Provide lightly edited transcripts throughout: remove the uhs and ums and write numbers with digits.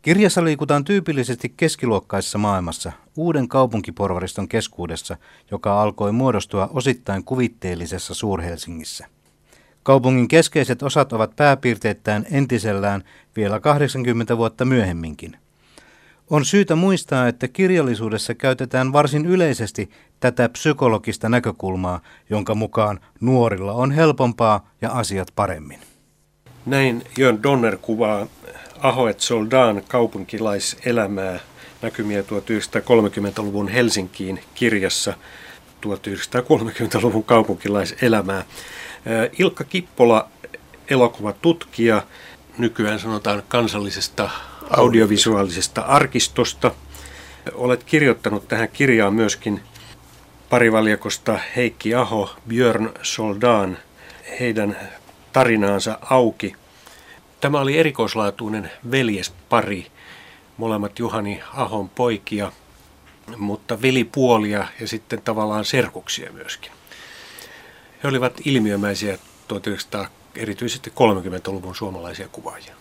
Kirjassa liikutaan tyypillisesti keskiluokkaisessa maailmassa, uuden kaupunkiporvariston keskuudessa, joka alkoi muodostua osittain kuvitteellisessa Suur-Helsingissä. Kaupungin keskeiset osat ovat pääpiirteittäin entisellään vielä 80 vuotta myöhemminkin. On syytä muistaa, että kirjallisuudessa käytetään varsin yleisesti tätä psykologista näkökulmaa, jonka mukaan nuorilla on helpompaa ja asiat paremmin. Näin Jörn Donner kuvaa Aho et Soldan kaupunkilaiselämää, näkymiä 1930-luvun Helsinkiin kirjassa 1930-luvun kaupunkilaiselämää. Ilkka Kippola, elokuvatutkija, nykyään sanotaan kansallisesta audiovisuaalisesta arkistosta. Olet kirjoittanut tähän kirjaan myöskin parivaljakosta Heikki Aho, Björn Soldan, heidän tarinaansa auki. Tämä oli erikoislaatuinen veljespari, molemmat Juhani Ahon poikia, mutta velipuolia ja sitten tavallaan serkuksia myöskin. He olivat ilmiömäisiä erityisesti 30-luvun suomalaisia kuvaajia.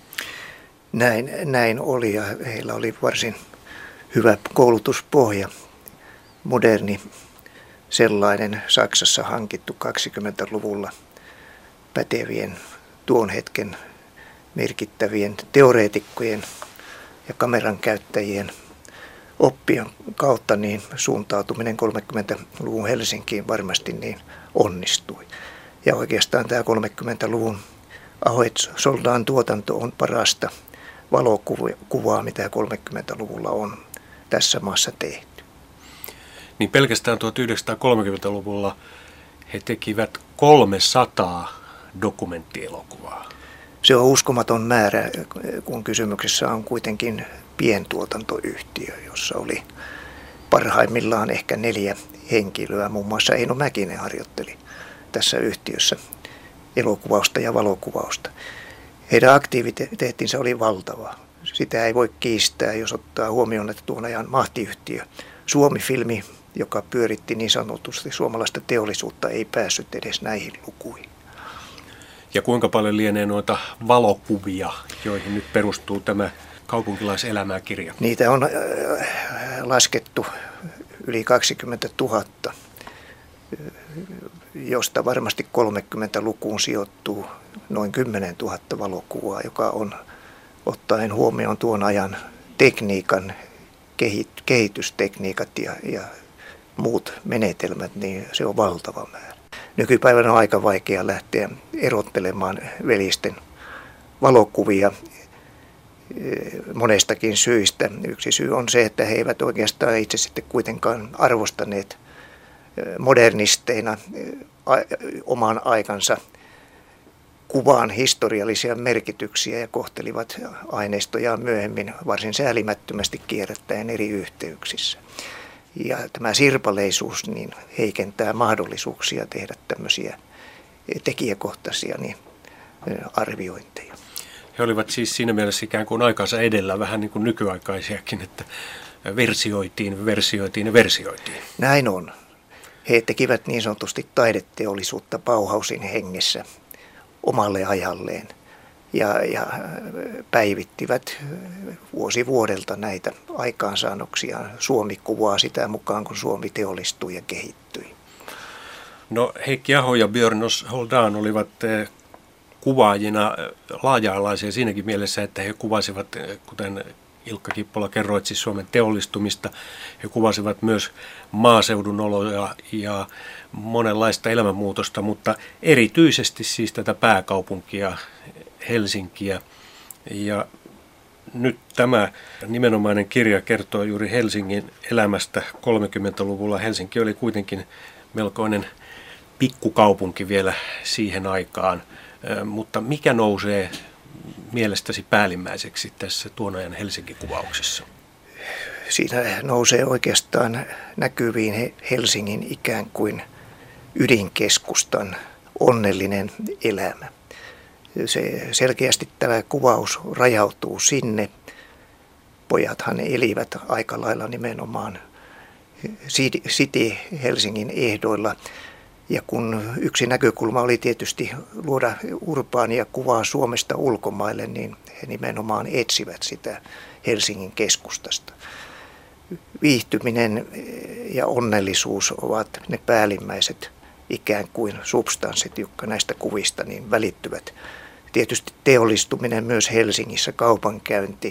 Näin oli, ja heillä oli varsin hyvä koulutuspohja, moderni sellainen, Saksassa hankittu 20-luvulla pätevien tuon hetken merkittävien teoreetikkojen ja kameran käyttäjien oppien kautta niin suuntautuminen 30-luvun Helsinkiin varmasti niin onnistui. Ja oikeastaan tämä 30-luvun Aho et Soldan tuotanto on parasta valokuvaa, mitä 30-luvulla on tässä maassa tehty. Niin pelkästään 1930-luvulla he tekivät 300 dokumenttielokuvaa. Se on uskomaton määrä, kun kysymyksessä on kuitenkin pientuotantoyhtiö, jossa oli parhaimmillaan ehkä 4 henkilöä. Muun muassa Eino Mäkinen harjoitteli tässä yhtiössä elokuvausta ja valokuvausta. Heidän aktiviteettinsa oli valtava. Sitä ei voi kiistää, jos ottaa huomioon, että tuon ajan mahtiyhtiö Suomi-filmi, joka pyöritti niin sanotusti suomalaista teollisuutta, ei päässyt edes näihin lukuihin. Ja kuinka paljon lienee noita valokuvia, joihin nyt perustuu tämä kaupunkilaiselämää kirja? Niitä on laskettu yli 20 000, josta varmasti 30-lukuun sijoittuu noin 10 000 valokuvaa, joka on ottaen huomioon tuon ajan tekniikan, kehitystekniikat ja muut menetelmät, niin se on valtava määrä. Nykypäivänä on aika vaikea lähteä erottelemaan velisten valokuvia monestakin syistä. Yksi syy on se, että he eivät oikeastaan itse sitten kuitenkaan arvostaneet modernisteina oman aikansa kuvan historiallisia merkityksiä ja kohtelivat aineistojaan myöhemmin varsin säälimättömästi kierrättäen eri yhteyksissä. Ja tämä sirpaleisuus niin heikentää mahdollisuuksia tehdä tämmöisiä tekijäkohtaisia niin arviointeja. He olivat siis siinä mielessä ikään kuin aikansa edellä, vähän niin kuin nykyaikaisiakin, että versioitiin. Näin on. He tekivät niin sanotusti taideteollisuutta Bauhausin hengessä omalle ajalleen ja päivittivät vuosi vuodelta näitä aikaansaannoksia. Suomi kuvaa sitä mukaan, kun Suomi teollistui ja kehittyi. No Heikki Aho ja Björn Soldan olivat kuvaajina laaja-alaisia siinäkin mielessä, että he kuvasivat, kuten Ilkka Kippola kerroit, siis Suomen teollistumista. He kuvasivat myös maaseudun oloja ja monenlaista elämänmuutosta, mutta erityisesti siis tätä pääkaupunkia, Helsinkiä. Ja nyt tämä nimenomainen kirja kertoo juuri Helsingin elämästä 30-luvulla. Helsinki oli kuitenkin melkoinen pikkukaupunki vielä siihen aikaan, mutta mikä nousee mielestäsi päällimmäiseksi tässä tuon ajan Helsinki-kuvauksessa? Siinä nousee oikeastaan näkyviin Helsingin ikään kuin ydinkeskustan onnellinen elämä. Se selkeästi tämä kuvaus rajautuu sinne. Pojathan elivät aika lailla nimenomaan City Helsingin ehdoilla. Ja kun yksi näkökulma oli tietysti luoda urbaania kuvaa Suomesta ulkomaille, niin he nimenomaan etsivät sitä Helsingin keskustasta. Viihtyminen ja onnellisuus ovat ne päällimmäiset ikään kuin substanssit, jotka näistä kuvista niin välittyvät. Tietysti teollistuminen myös Helsingissä, kaupankäynti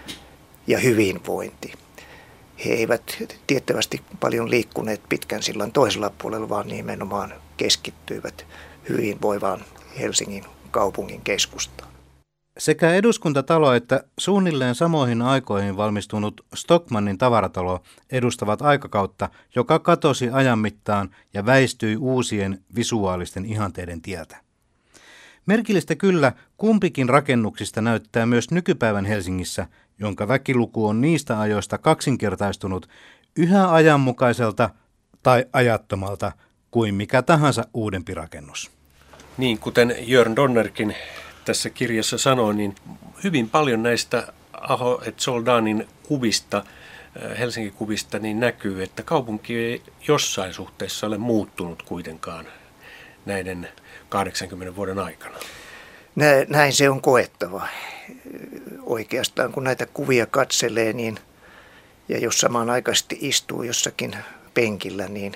ja hyvinvointi. He eivät tiettävästi paljon liikkuneet pitkän sillan toisella puolella, vaan nimenomaan keskittyivät hyvinvoivaan Helsingin kaupungin keskustaan. Sekä eduskuntatalo että suunnilleen samoihin aikoihin valmistunut Stockmannin tavaratalo edustavat aikakautta, joka katosi ajan mittaan ja väistyi uusien visuaalisten ihanteiden tieltä. Merkillistä kyllä, kumpikin rakennuksista näyttää myös nykypäivän Helsingissä, jonka väkiluku on niistä ajoista kaksinkertaistunut, yhä ajanmukaiselta tai ajattomalta kuin mikä tahansa uudempi rakennus. Niin, kuten Jörn Donnerkin tässä kirjassa sanoi, niin hyvin paljon näistä Aho et Soldanin kuvista, Helsingin kuvista, niin näkyy, että kaupunki ei jossain suhteessa ole muuttunut kuitenkaan näiden 80 vuoden aikana. Näin se on koettava. Oikeastaan kun näitä kuvia katselee, niin, ja jos samanaikaisesti istuu jossakin penkillä, niin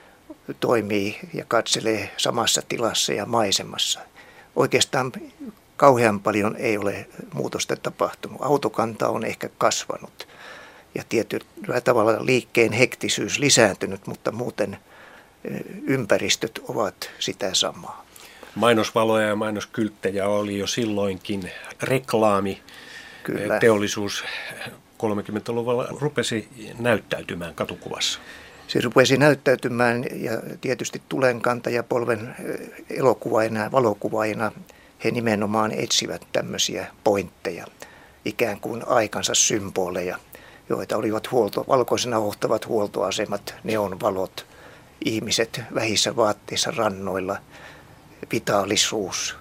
toimii ja katselee samassa tilassa ja maisemassa. Oikeastaan kauhean paljon ei ole muutosta tapahtunut. Autokanta on ehkä kasvanut ja tietyllä tavalla liikkeen hektisyys lisääntynyt, mutta muuten ympäristöt ovat sitä samaa. Mainosvaloja ja mainoskylttejä oli jo silloinkin. Reklaami, kyllä. Teollisuus 30-luvulla rupesi näyttäytymään katukuvassa. Se rupesi näyttäytymään ja tietysti tulenkantajapolven elokuvaajina, valokuvaajina he nimenomaan etsivät tämmöisiä pointteja, ikään kuin aikansa symboleja, joita olivat valkoisena hohtavat huoltoasemat, neonvalot, ihmiset vähissä vaatteissa rannoilla, vitaalisuus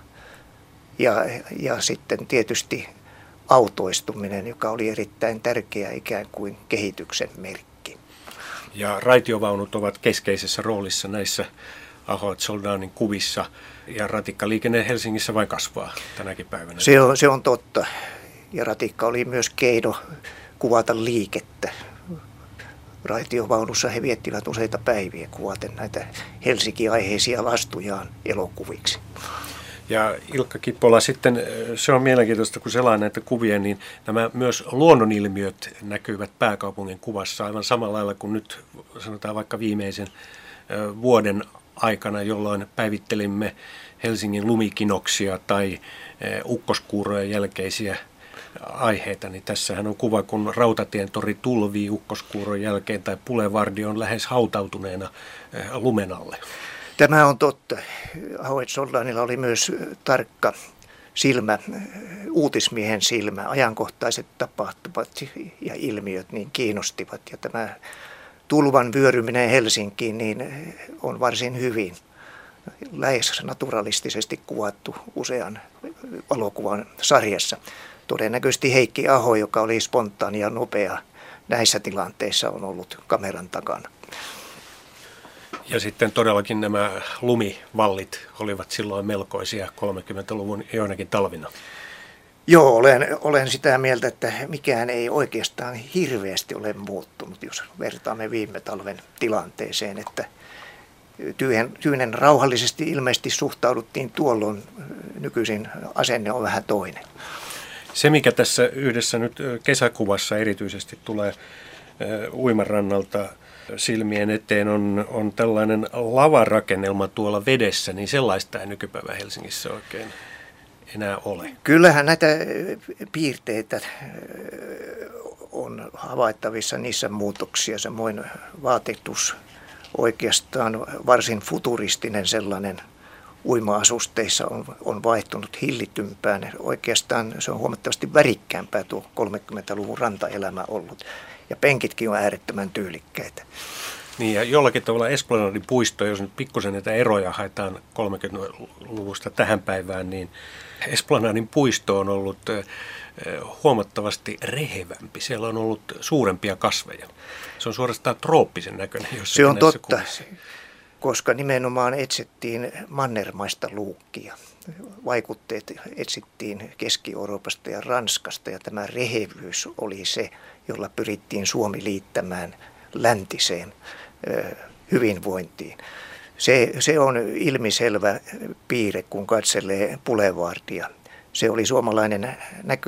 ja sitten tietysti autoistuminen, joka oli erittäin tärkeä ikään kuin kehityksen merkki. Ja raitiovaunut ovat keskeisessä roolissa näissä Aho et Soldanin kuvissa, ja ratikkaliikenne Helsingissä vain kasvaa tänäkin päivänä. Se on totta. Ja ratikka oli myös keino kuvata liikettä. Raitiovaunussa he viettivät useita päiviä kuvaten näitä Helsinki-aiheisia lastujaan elokuviksi. Ja Ilkka Kippola, sitten se on mielenkiintoista, kun selaa näitä kuvia, niin nämä myös luonnonilmiöt näkyvät pääkaupungin kuvassa aivan samalla lailla kuin nyt sanotaan vaikka viimeisen vuoden aikana, jolloin päivittelimme Helsingin lumikinoksia tai ukkoskuurojen jälkeisiä aiheita, niin tässähän on kuva, kun Rautatien tori tulvii ukkoskuuron jälkeen tai Pulevardi on lähes hautautuneena lumen alle. Tämä on totta. Aho et Soldanilla oli myös tarkka silmä, uutismiehen silmä. Ajankohtaiset tapahtumat ja ilmiöt niin kiinnostivat. Ja tämä tulvan vyöryminen Helsinkiin niin on varsin hyvin lähes naturalistisesti kuvattu usean valokuvan sarjassa. Todennäköisesti Heikki Aho, joka oli spontaani ja nopea näissä tilanteissa, on ollut kameran takana. Ja sitten todellakin nämä lumivallit olivat silloin melkoisia 30-luvun joinakin talvina. Joo, olen sitä mieltä, että mikään ei oikeastaan hirveästi ole muuttunut, jos vertaamme viime talven tilanteeseen, että tyynen rauhallisesti ilmeisesti suhtauduttiin tuolloin, nykyisin asenne on vähän toinen. Se, mikä tässä yhdessä nyt kesäkuvassa erityisesti tulee uimarannalta silmien eteen, on tällainen lavarakennelma tuolla vedessä, niin sellaista ei nykypäivän Helsingissä oikein enää ole. Kyllähän näitä piirteitä on havaittavissa, niissä muutoksia, samoin vaatetus oikeastaan varsin futuristinen sellainen uima-asusteissa on vaihtunut hillitympään. Oikeastaan se on huomattavasti värikkäämpää tuo 30-luvun rantaelämä ollut. Ja penkitkin on äärettömän tyylikkäitä. Niin ja jollakin tavalla Esplanadin puisto, jos nyt pikkusen näitä eroja haetaan 30-luvusta tähän päivään, niin Esplanadin puisto on ollut huomattavasti rehevämpi. Siellä on ollut suurempia kasveja. Se on suorastaan trooppisen näköinen. Se on totta, kuvissa. Koska nimenomaan etsittiin mannermaista luukkia. vaikutteet etsittiin Keski-Euroopasta ja Ranskasta, ja tämä rehevyys oli se, jolla pyrittiin Suomi liittämään läntiseen hyvinvointiin. Se on ilmiselvä piirre, kun katselee Boulevardia. Se oli suomalainen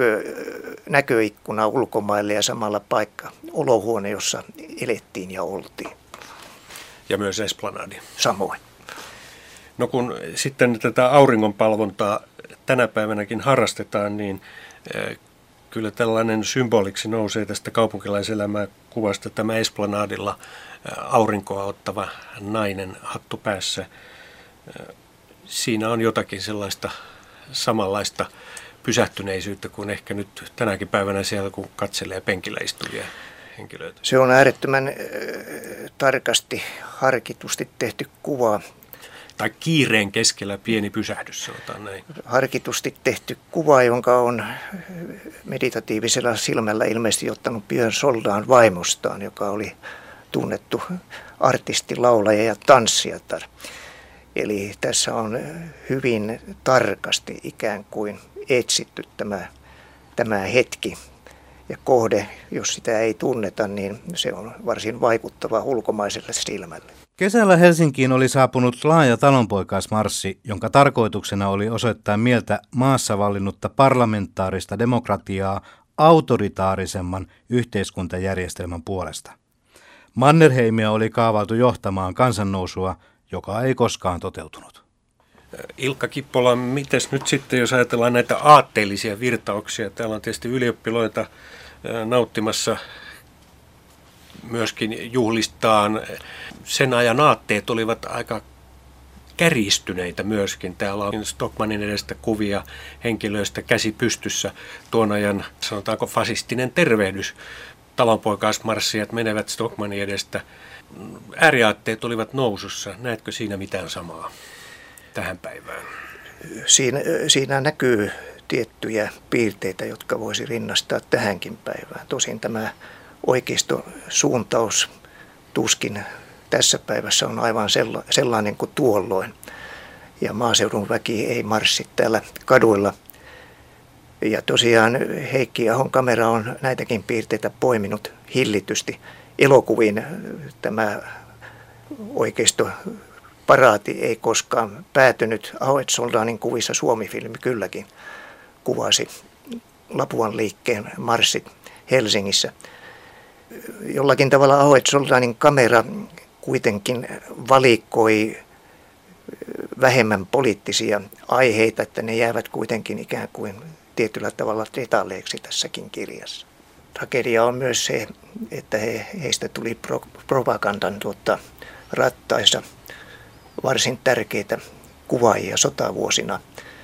näköikkuna ulkomaille ja samalla paikka, olohuone, jossa elettiin ja oltiin. Ja myös Esplanadi. Samoin. No kun sitten tätä auringonpalvontaa tänä päivänäkin harrastetaan, niin kyllä tällainen symboliksi nousee tästä kaupunkilaiselämää kuvasta tämä Esplanadilla aurinkoa ottava nainen hattu päässä. Siinä on jotakin sellaista samanlaista pysähtyneisyyttä kuin ehkä nyt tänäkin päivänä siellä, kun katselee penkillä istuvia henkilöitä. Se on äärettömän tarkasti, harkitusti tehty kuva. Tai kiireen keskellä pieni pysähdys, sanotaan näin. Harkitusti tehty kuva, jonka on meditatiivisella silmällä ilmeisesti ottanut Björn Soldaan vaimostaan, joka oli tunnettu artisti, laulaja ja tanssijatar. Eli tässä on hyvin tarkasti ikään kuin etsitty tämä hetki ja kohde. Jos sitä ei tunneta, niin se on varsin vaikuttava ulkomaiselle silmälle. Kesällä Helsinkiin oli saapunut laaja talonpoikaismarssi, jonka tarkoituksena oli osoittaa mieltä maassa vallinnutta parlamentaarista demokratiaa autoritaarisemman yhteiskuntajärjestelmän puolesta. Mannerheimia oli kaavailtu johtamaan kansannousua, joka ei koskaan toteutunut. Ilkka Kippola, mites nyt sitten, jos ajatellaan näitä aatteellisia virtauksia? Täällä on tietysti ylioppiloita nauttimassa myöskin juhlistaan. Sen ajan aatteet olivat aika kärjistyneitä myöskin. Täällä on Stockmannin edestä kuvia henkilöistä käsi pystyssä. Tuon ajan, sanotaanko, fasistinen tervehdys. Talonpoikaismarssijat menevät Stockmannin edestä. Ääriaatteet olivat nousussa. Näetkö siinä mitään samaa tähän päivään? Siinä näkyy tiettyjä piirteitä, jotka voisi rinnastaa tähänkin päivään. Tosin tämä oikeistosuuntaus tuskin tässä päivässä on aivan sellainen kuin tuolloin. Ja maaseudun väki ei marssi täällä kaduilla. Ja tosiaan Heikki Ahon kamera on näitäkin piirteitä poiminut hillitysti. Elokuviin tämä oikeistoparaati ei koskaan päätynyt. Ahoet-Soldaanin kuvissa Suomi-filmi kylläkin kuvasi Lapuan liikkeen marssit Helsingissä. Jollakin tavalla Ahoet-Soldaanin kamera kuitenkin valikoi vähemmän poliittisia aiheita, että ne jäävät kuitenkin ikään kuin tietyllä tavalla detaljeiksi tässäkin kirjassa. Tragedia on myös se, että heistä tuli propagandan rattaissa varsin tärkeitä kuvaajia sotavuosina.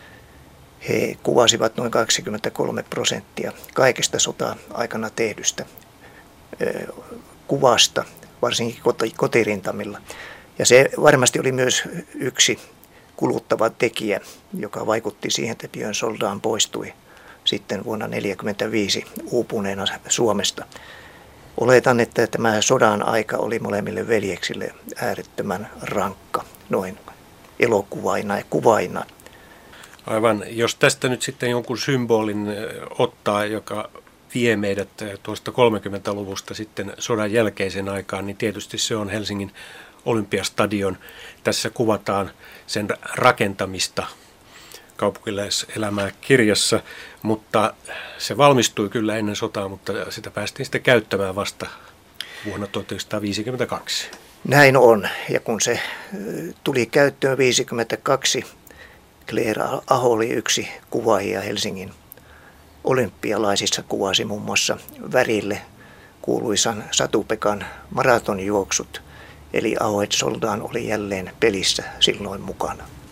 He kuvasivat noin 23% kaikesta sota-aikana tehdystä kuvasta, varsinkin kotirintamilla. Ja se varmasti oli myös yksi kuluttava tekijä, joka vaikutti siihen, että Björn Soldaan poistui sitten vuonna 1945 uupuneena Suomesta. Oletan, että tämä sodan aika oli molemmille veljeksille äärettömän rankka, noin elokuvaina ja kuvaina. Aivan, jos tästä nyt sitten jonkun symbolin ottaa, joka vie meidät tuosta 30-luvusta sitten sodan jälkeisen aikaan, niin tietysti se on Helsingin Olympiastadion. Tässä kuvataan sen rakentamista kaupunkilaiselämää kirjassa, mutta se valmistui kyllä ennen sotaa, mutta sitä päästiin sitten käyttämään vasta vuonna 1952. Näin on, ja kun se tuli käyttöön 1952, Claire Aho oli yksi kuvaajia Helsingin olympialaisissa, kuvasi muun muassa Värille kuuluisan Satu-Pekan maratonjuoksut, eli Ahoet-Soldaan oli jälleen pelissä silloin mukana.